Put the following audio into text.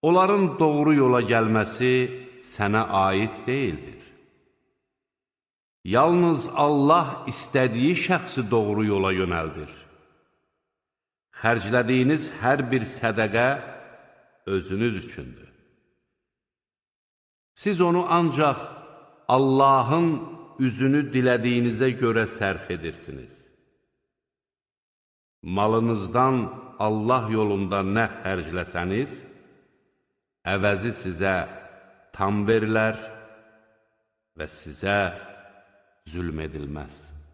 Onların doğru yola gəlməsi sənə aid deyildir. Yalnız Allah istədiyi şəxsi doğru yola yönəldir. Xərclədiyiniz hər bir sədəqə özünüz üçündür. Siz onu ancaq Allahın üzünü dilədiyinizə görə sərf edirsiniz. Malınızdan Allah yolunda nə xərcləsəniz, əvəzi sizə tam verilər və sizə zülm edilməz.